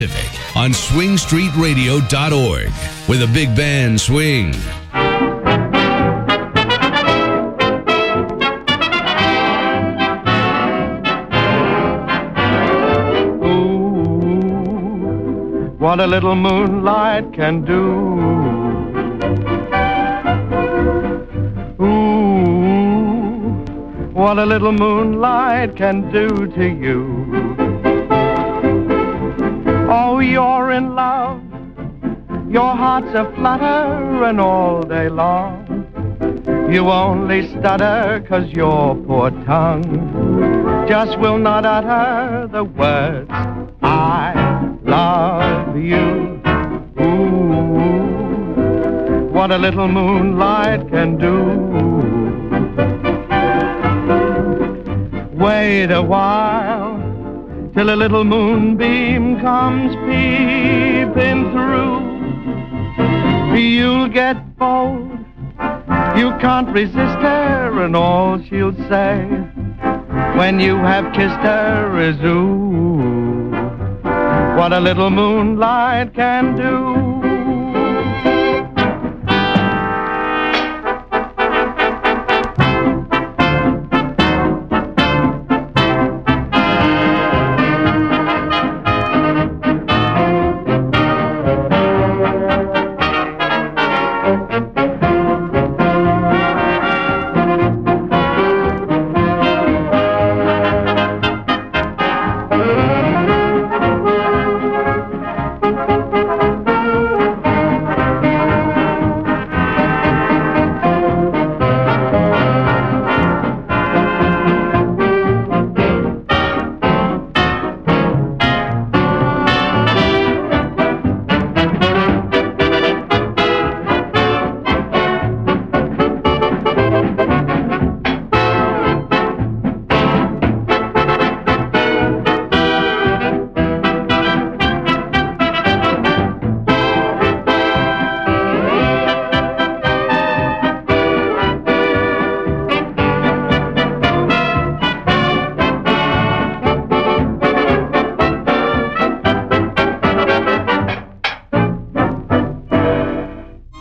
on swingstreetradio.org, where the big band swing. Ooh, what a little moonlight can do. Ooh, what a little moonlight can do to you. Oh, you're in love, your heart's aflutter, and all day long you only stutter 'cause your poor tongue just will not utter the words, I love you. Ooh, what a little moonlight can do. Wait a while till a little moonbeam comes peeping through. You'll get bold, you can't resist her, and all she'll say when you have kissed her is ooh, what a little moonlight can do.